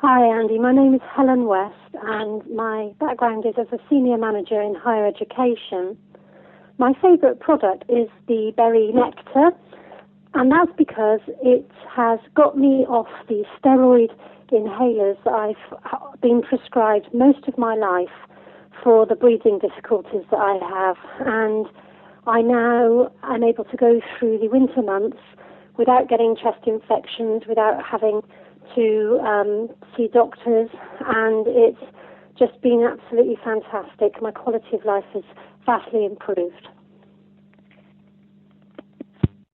Hi Andy, my name is Helen West and my background is as a senior manager in higher education. My favourite product is the berry nectar, and that's because it has got me off the steroid inhalers that I've been prescribed most of my life for the breathing difficulties that I have, and I now am able to go through the winter months without getting chest infections, without having to see doctors, and it's just been absolutely fantastic. My quality of life has vastly improved.